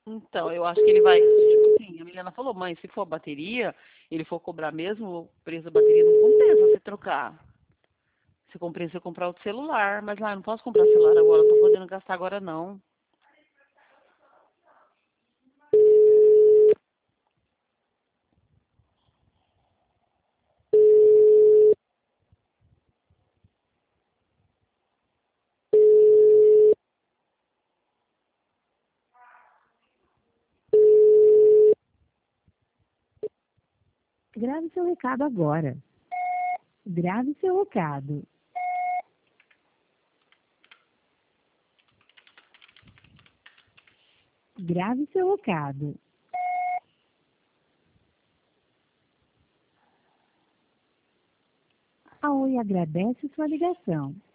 Então, eu acho que ele vai, tipo assim, a Milena falou, mãe, se for a bateria, ele for cobrar mesmo o preço da bateria, não compensa você trocar. Se compensa eu comprar outro celular, mas lá, eu não posso comprar celular agora, não tô podendo gastar agora não. Grave seu recado agora. Grave seu recado. Grave seu recado. A Oi agradece sua ligação.